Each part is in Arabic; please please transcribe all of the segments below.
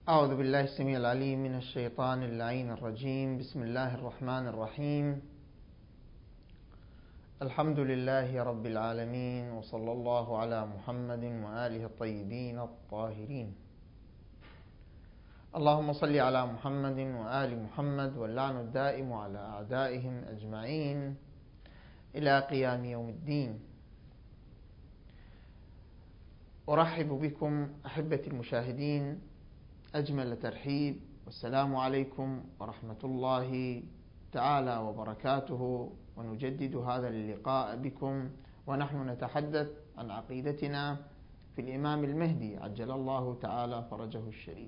أعوذ بالله السميع العليم من الشيطان اللعين الرجيم. بسم الله الرحمن الرحيم. الحمد لله رب العالمين، وصلى الله على محمد وآله الطيبين الطاهرين. اللهم صل على محمد وآل محمد، واللعن الدائم على أعدائهم أجمعين إلى قيام يوم الدين. أرحب بكم أحبتي المشاهدين أجمل ترحيب، والسلام عليكم ورحمة الله تعالى وبركاته. ونجدد هذا اللقاء بكم ونحن نتحدث عن عقيدتنا في الإمام المهدي عجل الله تعالى فرجه الشريف.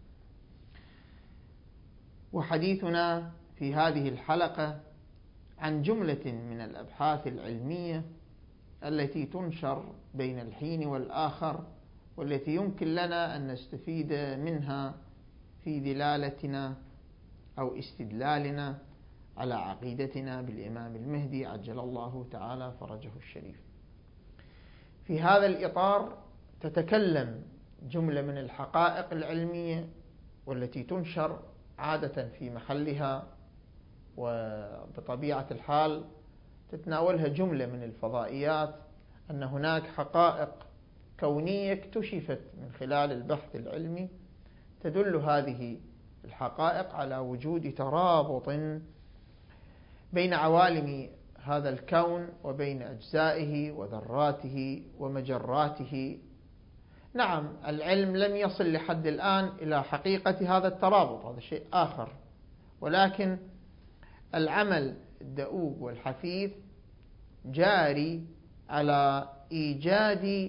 وحديثنا في هذه الحلقة عن جملة من الأبحاث العلمية التي تنشر بين الحين والآخر، والتي يمكن لنا أن نستفيد منها في دلالتنا أو استدلالنا على عقيدتنا بالإمام المهدي عجل الله تعالى فرجه الشريف. في هذا الإطار تتكلم جملة من الحقائق العلمية والتي تنشر عادة في محلها، وبطبيعة الحال تتناولها جملة من الفضائيات، أن هناك حقائق كونية اكتشفت من خلال البحث العلمي تدل هذه الحقائق على وجود ترابط بين عوالم هذا الكون وبين أجزائه وذراته ومجراته. نعم، العلم لم يصل لحد الآن إلى حقيقة هذا الترابط، هذا شيء آخر، ولكن العمل الدؤوب والحثيث جاري على إيجاد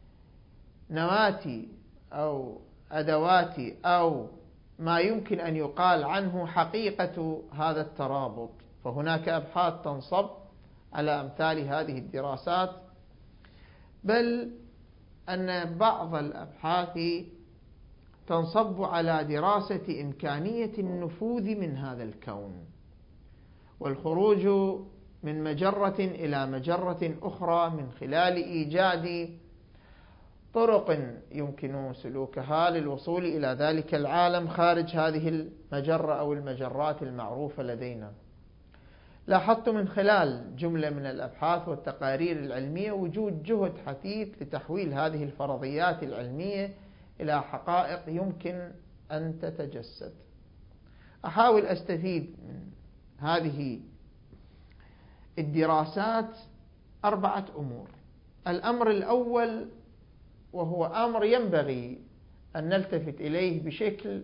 نواتي أو أدوات أو ما يمكن أن يقال عنه حقيقة هذا الترابط. فهناك أبحاث تنصب على أمثال هذه الدراسات، بل أن بعض الأبحاث تنصب على دراسة إمكانية النفوذ من هذا الكون والخروج من مجرة إلى مجرة أخرى من خلال إيجاد طرق يمكن سلوكها للوصول إلى ذلك العالم خارج هذه المجرة أو المجرات المعروفة لدينا. لاحظت من خلال جملة من الأبحاث والتقارير العلمية وجود جهد حثيث لتحويل هذه الفرضيات العلمية إلى حقائق يمكن أن تتجسد. أحاول أستفيد من هذه الدراسات 4 أمور. الأمر الأول، وهو أمر ينبغي أن نلتفت إليه بشكل،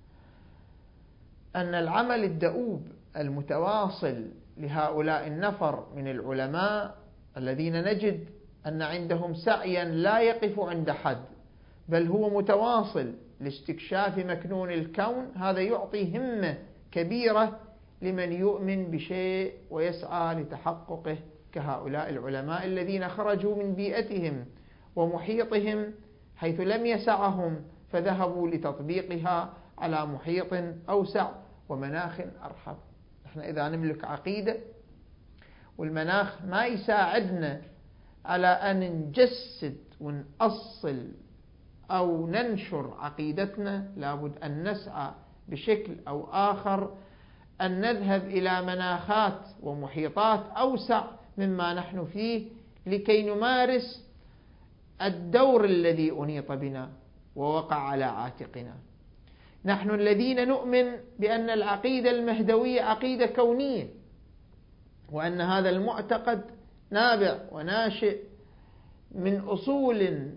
أن العمل الدؤوب المتواصل لهؤلاء النفر من العلماء الذين نجد أن عندهم سعيا لا يقف عند حد، بل هو متواصل لاستكشاف مكنون الكون، هذا يعطي همة كبيرة لمن يؤمن بشيء ويسعى لتحققه، كهؤلاء العلماء الذين خرجوا من بيئتهم ومحيطهم حيث لم يسعهم فذهبوا لتطبيقها على محيط أوسع ومناخ أرحب. احنا إذا نملك عقيدة والمناخ ما يساعدنا على أن نجسد ونأصل أو ننشر عقيدتنا، لابد أن نسعى بشكل أو آخر أن نذهب إلى مناخات ومحيطات أوسع مما نحن فيه لكي نمارس الدور الذي أنيط بنا ووقع على عاتقنا. نحن الذين نؤمن بأن العقيدة المهدوية عقيدة كونية، وأن هذا المعتقد نابع وناشئ من أصول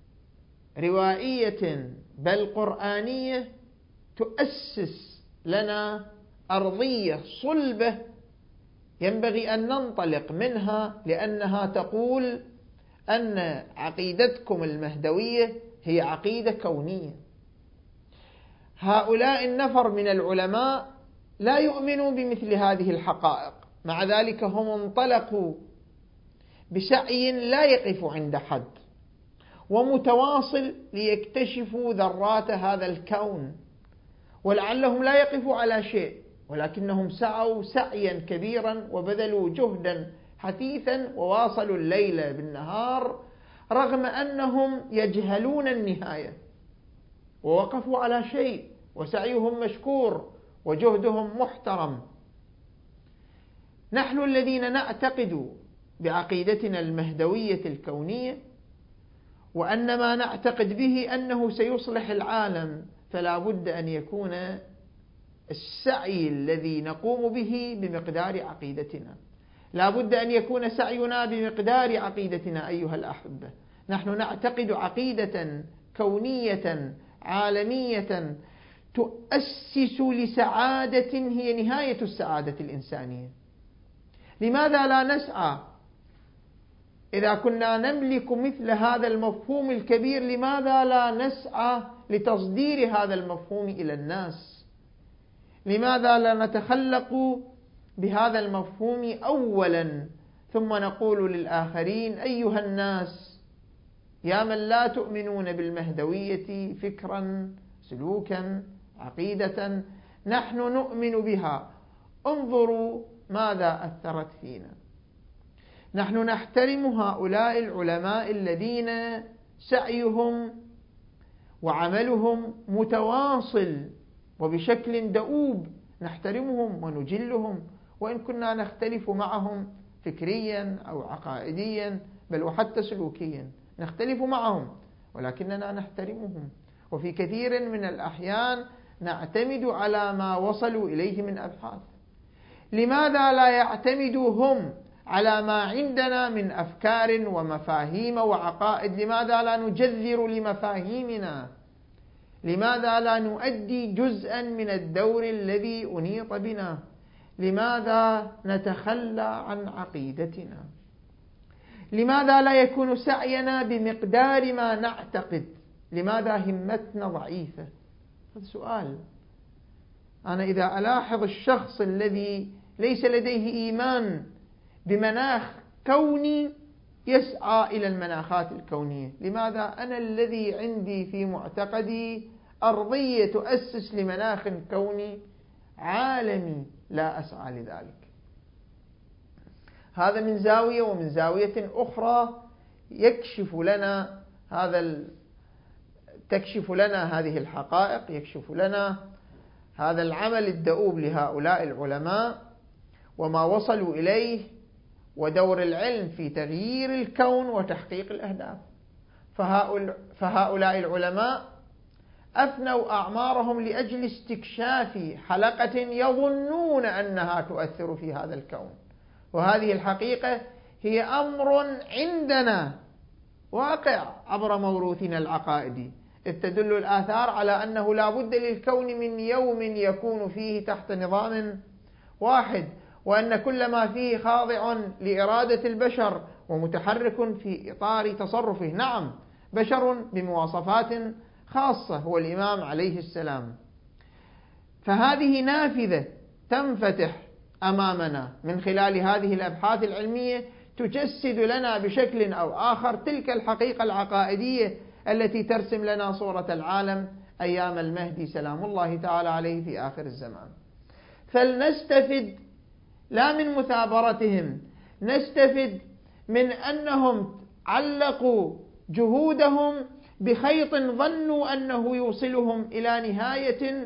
روائية بل قرآنية تؤسس لنا أرضية صلبة ينبغي أن ننطلق منها، لأنها تقول أن عقيدتكم المهدوية هي عقيدة كونية. هؤلاء النفر من العلماء لا يؤمنوا بمثل هذه الحقائق، مع ذلك هم انطلقوا بسعي لا يقف عند حد ومتواصل ليكتشفوا ذرات هذا الكون، ولعلهم لا يقفوا على شيء، ولكنهم سعوا سعيا كبيرا وبذلوا جهدا حثيثا وواصلوا الليل بالنهار رغم أنهم يجهلون النهاية. ووقفوا على شيء، وسعيهم مشكور وجهدهم محترم. نحن الذين نعتقد بعقيدتنا المهدوية الكونية وأن ما نعتقد به أنه سيصلح العالم، فلا بد أن يكون السعي الذي نقوم به بمقدار عقيدتنا، لا بد أن يكون سعينا بمقدار عقيدتنا. أيها الأحبة، نحن نعتقد عقيدة كونية عالمية تؤسس لسعادة هي نهاية السعادة الإنسانية. لماذا لا نسعى؟ إذا كنا نملك مثل هذا المفهوم الكبير، لماذا لا نسعى لتصدير هذا المفهوم إلى الناس؟ لماذا لا نتخلق بهذا المفهوم أولا ثم نقول للآخرين: أيها الناس، يا من لا تؤمنون بالمهدوية فكرا، سلوكا، عقيدة، نحن نؤمن بها، انظروا ماذا أثرت فينا. نحن نحترم هؤلاء العلماء الذين سعيهم وعملهم متواصل وبشكل دؤوب، نحترمهم ونجلهم، وإن كنا نختلف معهم فكريا أو عقائديا بل وحتى سلوكيا، نختلف معهم ولكننا نحترمهم، وفي كثير من الأحيان نعتمد على ما وصلوا إليه من أبحاث. لماذا لا يعتمدوا هم على ما عندنا من أفكار ومفاهيم وعقائد؟ لماذا لا نجذر لمفاهيمنا؟ لماذا لا نؤدي جزءا من الدور الذي أنيط بنا؟ لماذا نتخلى عن عقيدتنا؟ لماذا لا يكون سعينا بمقدار ما نعتقد؟ لماذا همتنا ضعيفة؟ هذا سؤال. أنا إذا ألاحظ الشخص الذي ليس لديه إيمان بمناخ كوني يسعى إلى المناخات الكونية، لماذا أنا الذي عندي في معتقدي أرضية تؤسس لمناخ كوني عالمي لا أسعى لذلك؟ هذا من زاوية، ومن زاوية أخرى تكشف لنا هذه الحقائق، يكشف لنا هذا العمل الدؤوب لهؤلاء العلماء وما وصلوا إليه، ودور العلم في تغيير الكون وتحقيق الأهداف. فهؤلاء العلماء أفنوا أعمارهم لأجل استكشاف حلقة يظنون أنها تؤثر في هذا الكون، وهذه الحقيقة هي أمر عندنا واقع عبر موروثنا العقائدي، إذ تدل الآثار على أنه لا بد للكون من يوم يكون فيه تحت نظام واحد، وأن كل ما فيه خاضع لإرادة البشر ومتحرك في إطار تصرفه. نعم، بشر بمواصفات خاصة، هو الإمام عليه السلام. فهذه نافذة تنفتح أمامنا من خلال هذه الأبحاث العلمية، تجسد لنا بشكل أو آخر تلك الحقيقة العقائدية التي ترسم لنا صورة العالم أيام المهدي سلام الله تعالى عليه في آخر الزمان. فلنستفد لا من مثابرتهم، نستفد من أنهم علقوا جهودهم بخيط ظنوا أنه يوصلهم إلى نهاية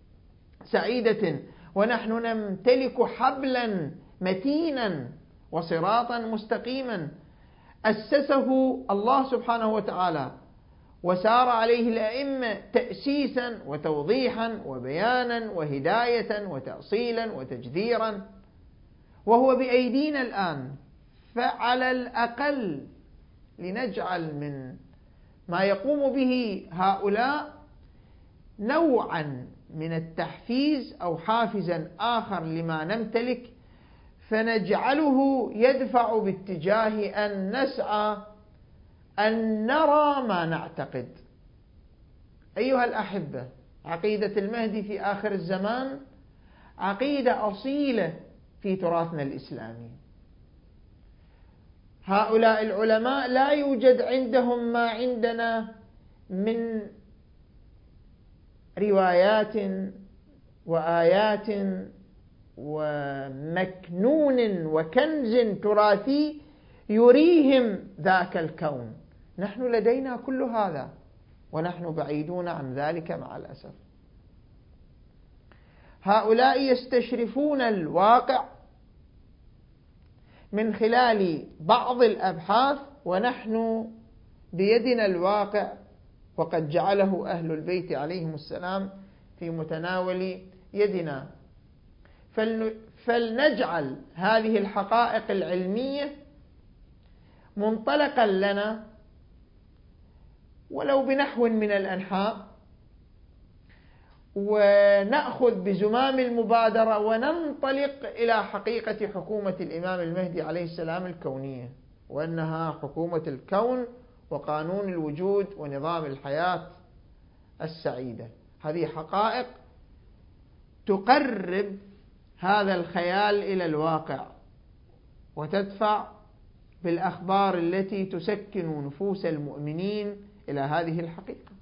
سعيدة، ونحن نمتلك حبلا متينا وصراطا مستقيما أسسه الله سبحانه وتعالى، وسار عليه الأئمة تأسيسا وتوضيحا وبيانا وهداية وتأصيلا وتجذيرا، وهو بأيدينا الآن. فعلى الأقل لنجعل من ما يقوم به هؤلاء نوعا من التحفيز أو حافزا آخر لما نمتلك، فنجعله يدفع باتجاه أن نسعى أن نرى ما نعتقد. أيها الأحبة، عقيدة المهدي في آخر الزمان عقيدة أصيلة في تراثنا الإسلامي. هؤلاء العلماء لا يوجد عندهم ما عندنا من روايات وآيات ومكنون وكنز تراثي يريهم ذاك الكون. نحن لدينا كل هذا، ونحن بعيدون عن ذلك مع الأسف. هؤلاء يستشرفون الواقع من خلال بعض الأبحاث، ونحن بيدنا الواقع، وقد جعله أهل البيت عليهم السلام في متناول يدنا. فلنجعل هذه الحقائق العلمية منطلقا لنا ولو بنحو من الأنحاء، ونأخذ بزمام المبادرة وننطلق إلى حقيقة حكومة الإمام المهدي عليه السلام الكونية، وأنها حكومة الكون وقانون الوجود ونظام الحياة السعيدة. هذه حقائق تقرب هذا الخيال إلى الواقع، وتدفع بالأخبار التي تسكن نفوس المؤمنين إلى هذه الحقيقة.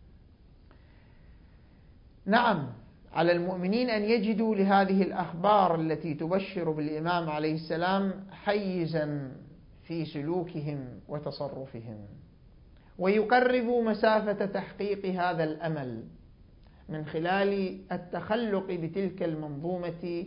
نعم، على المؤمنين أن يجدوا لهذه الأخبار التي تبشر بالإمام عليه السلام حيزا في سلوكهم وتصرفهم، ويقربوا مسافة تحقيق هذا الأمل من خلال التخلق بتلك المنظومة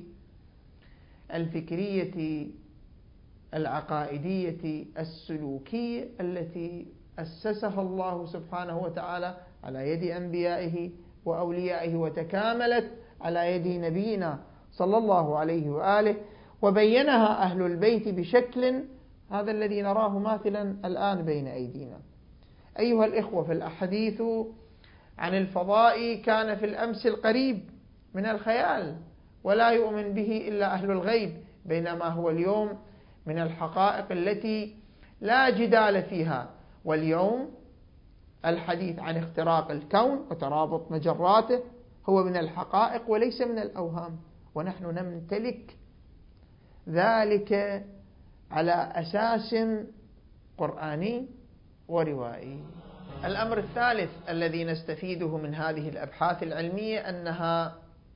الفكرية العقائدية السلوكية التي أسسها الله سبحانه وتعالى على يد أنبيائه وأوليائه، وتكاملت على يد نبينا صلى الله عليه وآله، وبينها أهل البيت بشكل هذا الذي نراه ماثلا الآن بين أيدينا. أيها الإخوة، فالحديث عن الفضاء كان في الأمس القريب من الخيال، ولا يؤمن به إلا أهل الغيب، بينما هو اليوم من الحقائق التي لا جدال فيها. واليوم الحديث عن اختراق الكون وترابط مجراته هو من الحقائق وليس من الأوهام، ونحن نمتلك ذلك على أساس قرآني وروائي. الأمر الثالث الذي نستفيده من هذه الأبحاث العلمية أنها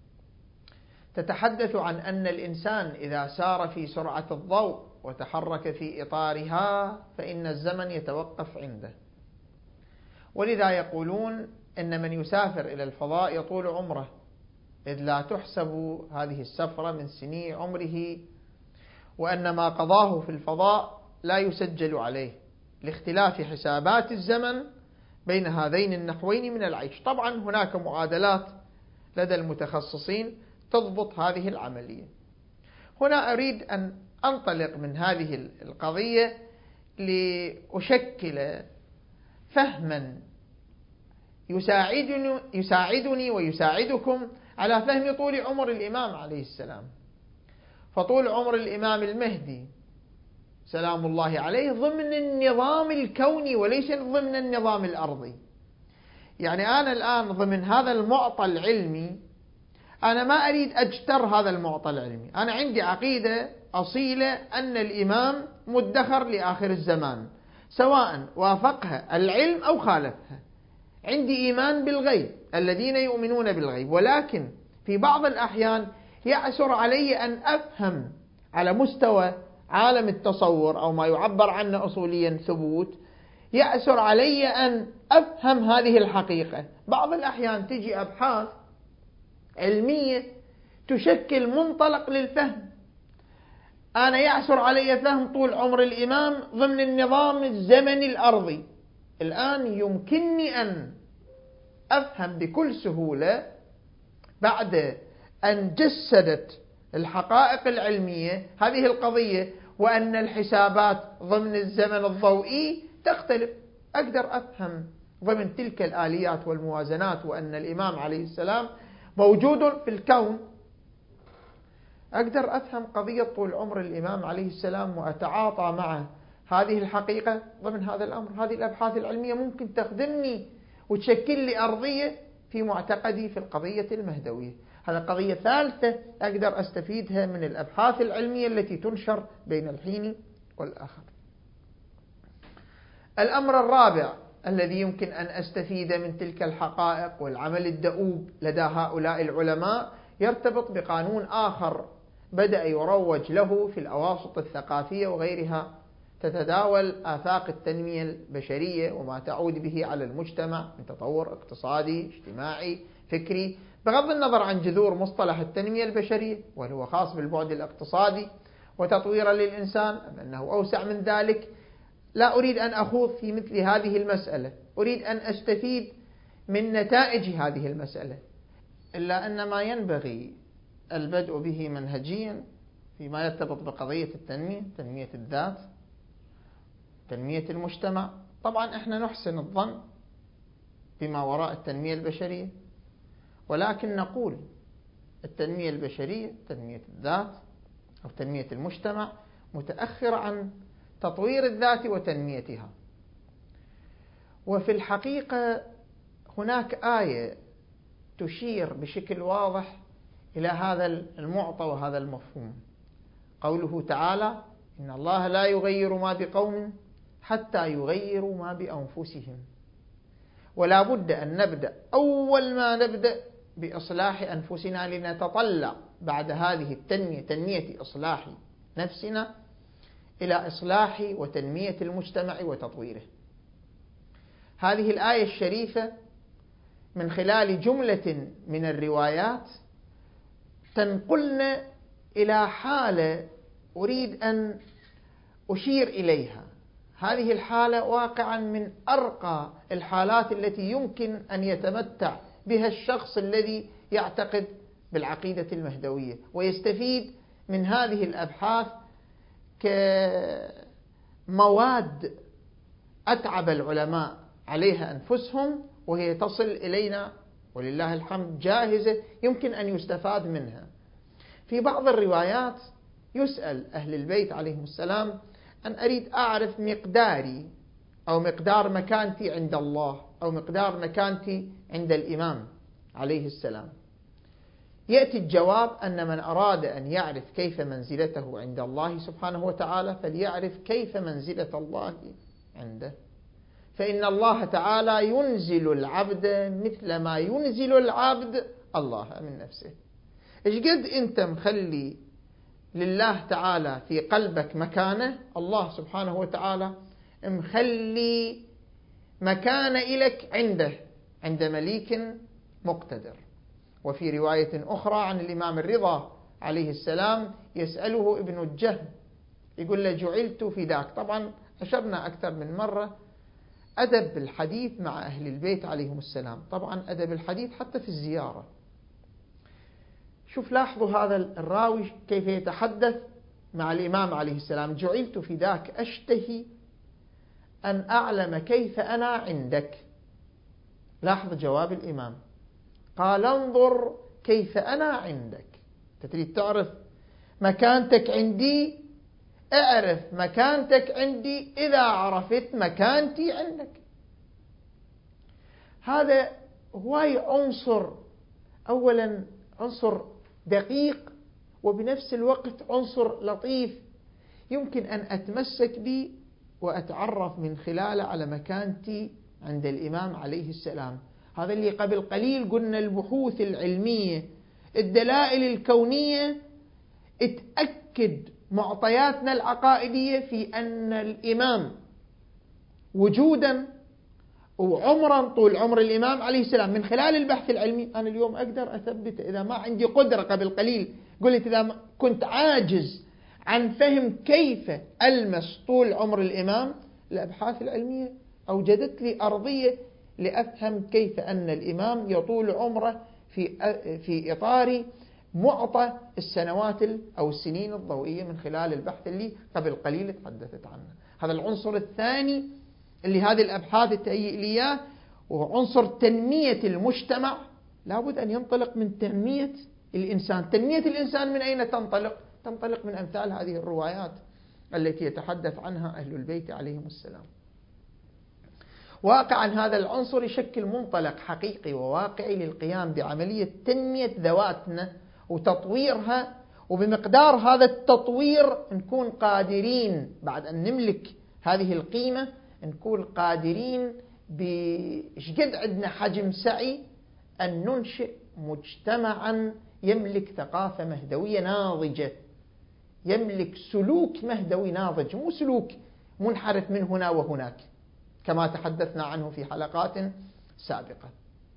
تتحدث عن أن الإنسان إذا سار في سرعة الضوء وتحرك في إطارها فإن الزمن يتوقف عنده، ولذا يقولون إن من يسافر إلى الفضاء يطول عمره، إذ لا تحسب هذه السفرة من سني عمره، وأن ما قضاه في الفضاء لا يسجل عليه لاختلاف حسابات الزمن بين هذين النحوين من العيش. طبعا هناك معادلات لدى المتخصصين تضبط هذه العملية. هنا أريد أن أنطلق من هذه القضية لأشكل فهما يساعدني ويساعدكم على فهم طول عمر الإمام عليه السلام. فطول عمر الإمام المهدي سلام الله عليه ضمن النظام الكوني وليس ضمن النظام الأرضي. يعني أنا الآن ضمن هذا المعطى العلمي أنا ما أريد أجتر هذا المعطى العلمي، أنا عندي عقيدة أصيلة أن الإمام مدخر لآخر الزمان، سواء وافقها العلم أو خالفها. عندي إيمان بالغيب، الذين يؤمنون بالغيب، ولكن في بعض الأحيان يعسر علي أن أفهم على مستوى عالم التصور أو ما يعبر عنه أصوليا ثبوت، يعسر علي أن أفهم هذه الحقيقة. بعض الأحيان تجي أبحاث علمية تشكل منطلق للفهم، أنا يعسر علي فهم طول عمر الإمام ضمن النظام الزمني الأرضي. الآن يمكنني أن أفهم بكل سهولة بعد أن جسدت الحقائق العلمية هذه القضية، وأن الحسابات ضمن الزمن الضوئي تختلف. أقدر أفهم ضمن تلك الآليات والموازنات وأن الإمام عليه السلام موجود في الكون. أقدر أفهم قضية طول عمر الإمام عليه السلام وأتعاطى مع هذه الحقيقة ضمن هذا الأمر. هذه الأبحاث العلمية ممكن تخدمني وتشكل لي أرضية في معتقدي في القضية المهدوية. هذا قضية ثالثة أقدر أستفيدها من الأبحاث العلمية التي تنشر بين الحين والآخر. الأمر الرابع الذي يمكن أن أستفيد من تلك الحقائق والعمل الدؤوب لدى هؤلاء العلماء يرتبط بقانون آخر بدأ يروج له في الأواسط الثقافية وغيرها تتداول آفاق التنمية البشرية وما تعود به على المجتمع من تطور اقتصادي، اجتماعي، فكري، بغض النظر عن جذور مصطلح التنمية البشرية وهل هو خاص بالبعد الاقتصادي وتطويرا للإنسان أم أنه أوسع من ذلك. لا أريد أن أخوض في مثل هذه المسألة، أريد أن أستفيد من نتائج هذه المسألة، إلا أن ما ينبغي البدء به منهجيا فيما يرتبط بقضية التنمية، تنمية الذات، تنمية المجتمع. طبعا احنا نحسن الظن بما وراء التنمية البشرية، ولكن نقول التنمية البشرية، تنمية الذات أو تنمية المجتمع، متأخرة عن تطوير الذات وتنميتها. وفي الحقيقة هناك آية تشير بشكل واضح إلى هذا المعطى وهذا المفهوم، قوله تعالى: إن الله لا يغير ما بقوم حتى يغيروا ما بأنفسهم. ولا بد أن نبدأ، أول ما نبدأ، بإصلاح أنفسنا لنتطلع بعد هذه التنمية، تنمية إصلاح نفسنا، إلى إصلاح وتنمية المجتمع وتطويره. هذه الآية الشريفة من خلال جملة من الروايات تنقلنا إلى حالة أريد أن أشير إليها. هذه الحالة واقعا من أرقى الحالات التي يمكن أن يتمتع بها الشخص الذي يعتقد بالعقيدة المهدوية ويستفيد من هذه الأبحاث كمواد أتعب العلماء عليها أنفسهم، وهي تصل إلينا ولله الحمد جاهزة يمكن أن يستفاد منها. في بعض الروايات يسأل أهل البيت عليهم السلام أن أريد أعرف مقداري أو مقدار مكانتي عند الله أو مقدار مكانتي عند الإمام عليه السلام. يأتي الجواب أن من أراد أن يعرف كيف منزلته عند الله سبحانه وتعالى فليعرف كيف منزلة الله عنده، فإن الله تعالى ينزل العبد مثل ما ينزل العبد الله من نفسه. إيش قد أنت مخلي لله تعالى في قلبك مكانه، الله سبحانه وتعالى مخلي مكان إلك عنده، عند مليك مقتدر. وفي رواية أخرى عن الإمام الرضا عليه السلام يسأله ابن الجهم، يقول له: جعلت فداك. طبعا أشرنا أكثر من مرة أدب الحديث مع أهل البيت عليهم السلام، طبعا أدب الحديث حتى في الزيارة. شوف لاحظوا هذا الراوي كيف يتحدث مع الإمام عليه السلام: جعلت فداك أشتهي أن أعلم كيف أنا عندك. لاحظ جواب الإمام، قال: انظر كيف أنا عندك. تريد تعرف مكانتك عندي، اعرف مكانتك عندي إذا عرفت مكانتي عندك. هذا هو عنصر، أولا عنصر دقيق وبنفس الوقت عنصر لطيف يمكن أن أتمسك به وأتعرف من خلاله على مكانتي عند الإمام عليه السلام. هذا اللي قبل قليل قلنا البحوث العلمية، الدلائل الكونية تأكد معطياتنا العقائدية في أن الإمام وجودا وعمرا، طول عمر الإمام عليه السلام، من خلال البحث العلمي أنا اليوم أقدر أثبت. إذا ما عندي قدرة، قبل قليل قلت إذا كنت عاجز عن فهم كيف ألمس طول عمر الإمام، الأبحاث العلمية أوجدت لي أرضية لأفهم كيف أن الإمام يطول عمره في إطار معطى السنوات أو السنين الضوئية من خلال البحث اللي قبل قليل تحدثت عنه. هذا العنصر الثاني اللي هذه الأبحاث تهيئ لي، وهو عنصر تنمية المجتمع. لابد أن ينطلق من تنمية الإنسان. تنمية الإنسان من أين تنطلق؟ تنطلق من أمثال هذه الروايات التي يتحدث عنها أهل البيت عليهم السلام. واقعا هذا العنصر يشكل منطلق حقيقي وواقعي للقيام بعملية تنمية ذواتنا وتطويرها، وبمقدار هذا التطوير نكون قادرين بعد أن نملك هذه القيمة، نكون قادرين بشقد عندنا حجم سعي أن ننشئ مجتمعا يملك ثقافة مهدوية ناضجة، يملك سلوك مهدوي ناضج، مو سلوك منحرف من هنا وهناك كما تحدثنا عنه في حلقات سابقة.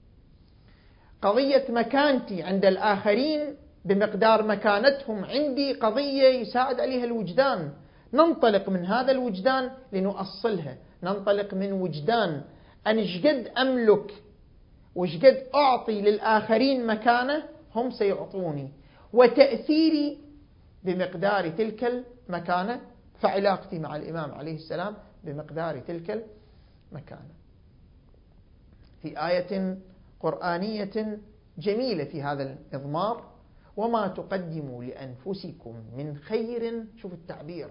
قضية مكانتي عند الآخرين بمقدار مكانتهم عندي قضية يساعد عليها الوجدان. ننطلق من هذا الوجدان لنؤصلها، ننطلق من وجدان أن شقد أملك وشقد أعطي للآخرين مكانة هم سيعطوني، وتأثيري بمقدار تلك المكانة، فعلاقتي مع الإمام عليه السلام بمقدار تلك المكانة. في آية قرآنية جميلة في هذا الإضمار: وما تقدموا لأنفسكم من خير، شوف التعبير،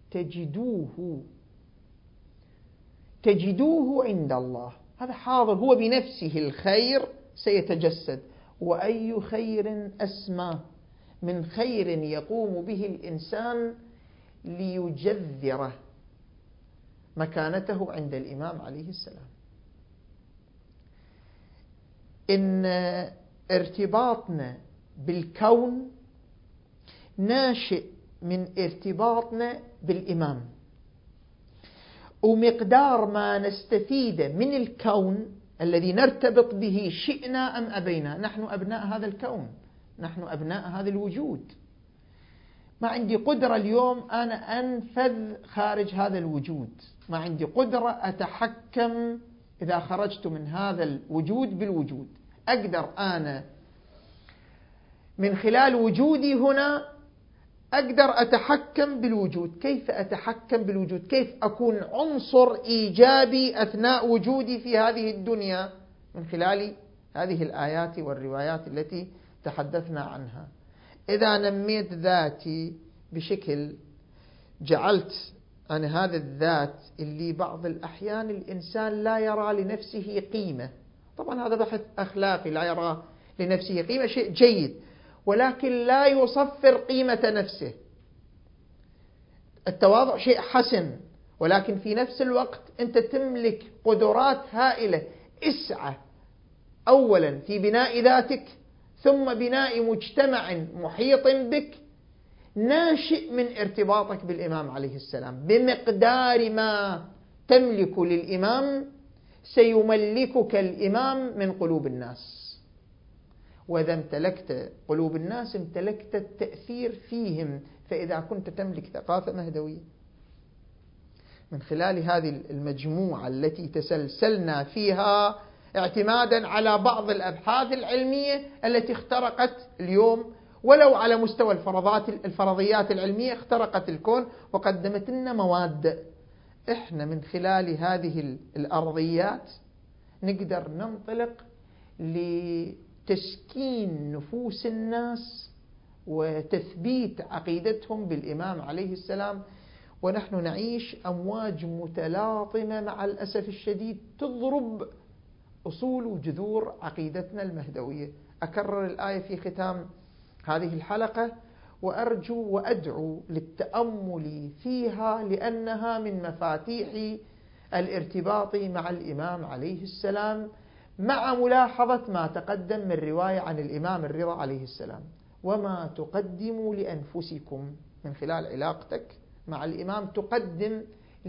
تجدوه عند الله. هذا حاضر، هو بنفسه الخير سيتجسد. وأي خير أسمى من خير يقوم به الإنسان ليجذر مكانته عند الإمام عليه السلام. إن ارتباطنا بالكون ناشئ من ارتباطنا بالإمام، ومقدار ما نستفيد من الكون الذي نرتبط به شئنا أم أبينا. نحن أبناء هذا الكون، نحن أبناء هذا الوجود. ما عندي قدرة اليوم أنا أنفذ خارج هذا الوجود، ما عندي قدرة أتحكم إذا خرجت من هذا الوجود بالوجود. أقدر أنا من خلال وجودي هنا أقدر أتحكم بالوجود. كيف أتحكم بالوجود؟ كيف أكون عنصر إيجابي أثناء وجودي في هذه الدنيا؟ من خلال هذه الآيات والروايات التي تحدثنا عنها. إذا نميت ذاتي بشكل جعلت عن هذا الذات اللي بعض الأحيان الإنسان لا يرى لنفسه قيمة، طبعا هذا بحث أخلاقي، لا يرى لنفسه قيمة، شيء جيد، ولكن لا يصفر قيمة نفسه. التواضع شيء حسن، ولكن في نفس الوقت أنت تملك قدرات هائلة. اسعى أولا في بناء ذاتك، ثم بناء مجتمع محيط بك ناشئ من ارتباطك بالإمام عليه السلام. بمقدار ما تملك للإمام سيملكك الإمام من قلوب الناس. وإذا امتلكت قلوب الناس امتلكت التأثير فيهم. فإذا كنت تملك ثقافة مهدوية من خلال هذه المجموعة التي تسلسلنا فيها اعتمادا على بعض الأبحاث العلمية التي اخترقت اليوم، ولو على مستوى الفرضيات العلمية، اخترقت الكون وقدمت لنا مواد. احنا من خلال هذه الأرضيات نقدر ننطلق لتسكين نفوس الناس وتثبيت عقيدتهم بالإمام عليه السلام. ونحن نعيش أمواج متلاطمة مع الأسف الشديد تضرب أصول وجذور عقيدتنا المهدوية. أكرر الآية في ختام هذه الحلقة وأرجو وأدعو للتأمل فيها، لأنها من مفاتيح الارتباط مع الإمام عليه السلام، مع ملاحظة ما تقدم من رواية عن الإمام الرضا عليه السلام: وما تقدموا لأنفسكم. من خلال علاقتك مع الإمام تقدم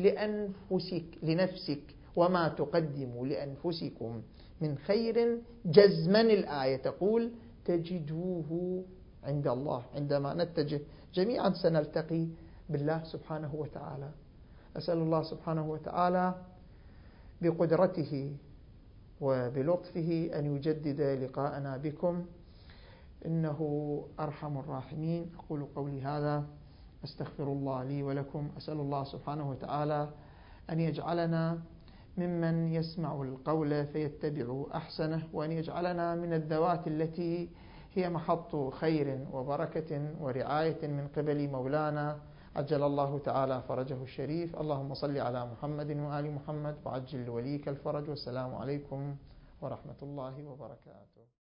لنفسك وما تقدموا لأنفسكم من خير، جزما الآية تقول تجدوه عند الله. عندما نتجه جميعا سنلتقي بالله سبحانه وتعالى. أسأل الله سبحانه وتعالى بقدرته وبلطفه أن يجدد لقاءنا بكم، إنه أرحم الراحمين. أقول قولي هذا، أستغفر الله لي ولكم. أسأل الله سبحانه وتعالى أن يجعلنا ممن يسمع القول فيتبع أحسنه، وأن يجعلنا من الذوات التي هي محط خير وبركة ورعاية من قبل مولانا عجل الله تعالى فرجه الشريف. اللهم صل على محمد وآل محمد وعجل لوليك الفرج. والسلام عليكم ورحمة الله وبركاته.